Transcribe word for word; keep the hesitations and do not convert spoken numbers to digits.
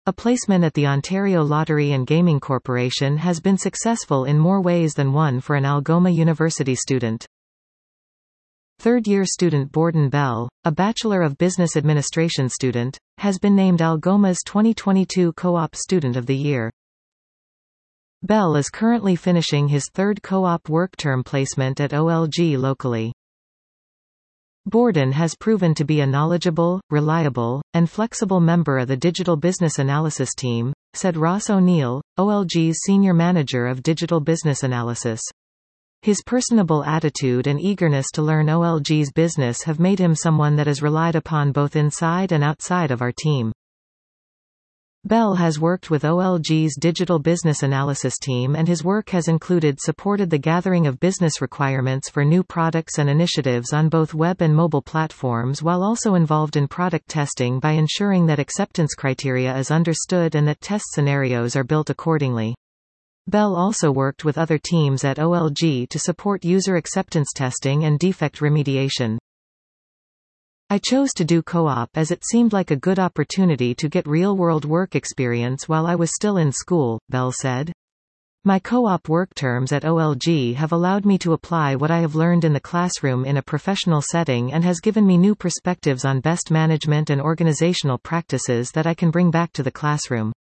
A placement at the Ontario Lottery and Gaming Corporation has been successful in more ways than one for an Algoma University student. Third-year student Borden Bell, a Bachelor of Business Administration student, has been named Algoma's twenty twenty-two Co-op Student of the Year. Bell is currently finishing his third co-op work term placement at O L G locally. Borden has proven to be a knowledgeable, reliable, and flexible member of the Digital Business Analysis team, said Ross O'Neill, O L G's Senior Manager of Digital Business Analysis. His personable attitude and eagerness to learn O L G's business have made him someone that is relied upon both inside and outside of our team. Bell has worked with O L G's Digital Business Analysis team, and his work has included supported the gathering of business requirements for new products and initiatives on both web and mobile platforms, while also involved in product testing by ensuring that acceptance criteria is understood and that test scenarios are built accordingly. Bell also worked with other teams at O L G to support user acceptance testing and defect remediation. I chose to do co-op as it seemed like a good opportunity to get real-world work experience while I was still in school, Bell said. My co-op work terms at O L G have allowed me to apply what I have learned in the classroom in a professional setting and has given me new perspectives on best management and organizational practices that I can bring back to the classroom.